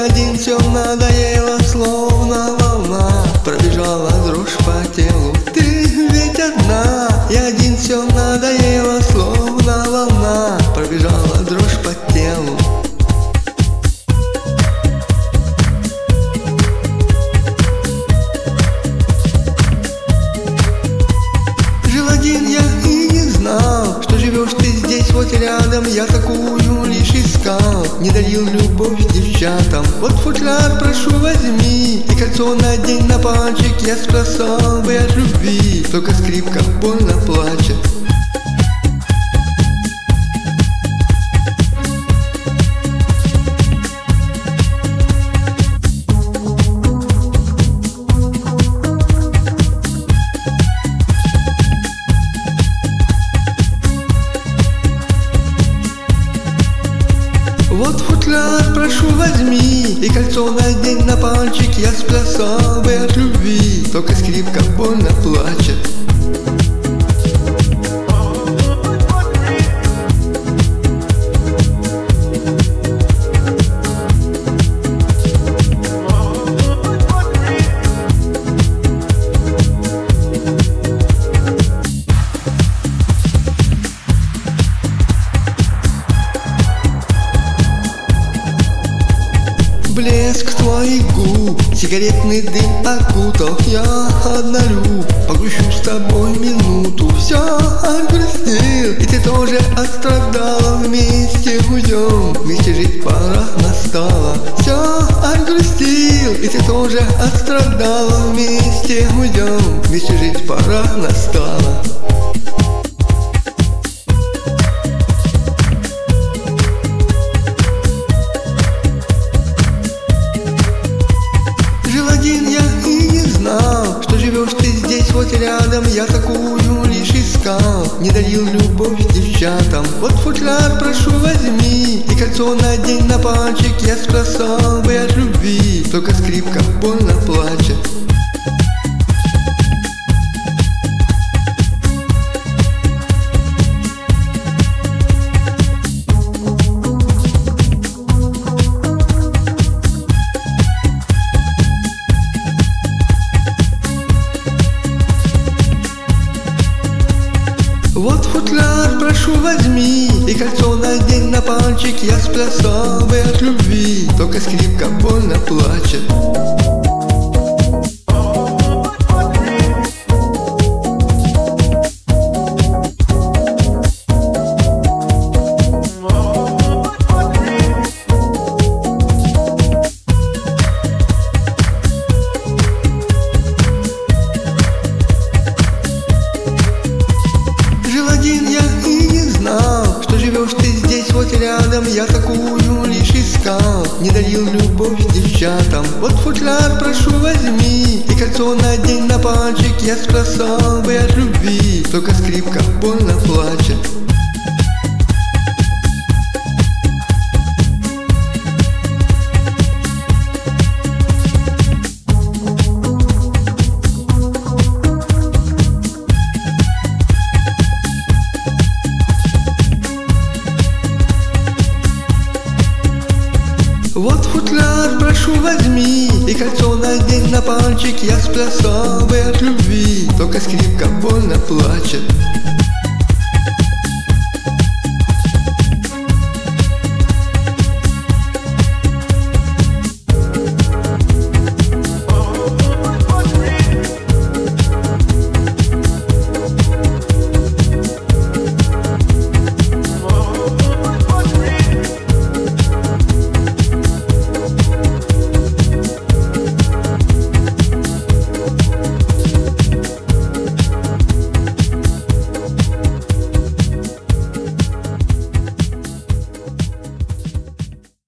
один, все надоело, словно волна. Пробежала дрожь по телу, ты ведь одна. И один, все надоело, словно волна. Пробежала дрожь по телу. Жил один я и не знал, что живешь ты здесь вот рядом. Я такую лишь искал, не дарил любовь девчатам. Вот футляр прошу возьми, и кольцо надень на пальчик. Я спасал бы от любви, только скрипка больно плачет. Вот футляр прошу возьми, и кольцо надень на пальчик. Я сплясал бы от любви, только скрипка больно плачет. Блеск твоих губ, сигаретный дым окутал. Я однолюб, погрущу с тобой минуту. Все отгрустил, и ты тоже отстрадала. Вместе уйдем, вместе жить пора настала. Все отгрустил, и ты тоже отстрадала. Вместе уйдем, вместе жить пора настала. Что живешь ты здесь вот рядом, я такую лишь искал, не дарил любовь девчатам. Вот футляр прошу возьми, и кольцо надень на пальчик. Я спасал бы от любви, только скрипка больно плачет. Вот футляр прошу возьми, и кольцо надень на пальчик. Я сплясал бы от любви, только скрипка больно плачет. Что живешь ты здесь вот рядом, я такую лишь искал, не дарил любовь девчатам. Вот футляр прошу возьми, и кольцо надень на пальчик. Я спасал бы от любви, только скрипка больно плачет. Вот футляр прошу возьми, и кольцо надень на пальчик. Я сплясал бы от любви, только скрипка больно плачет.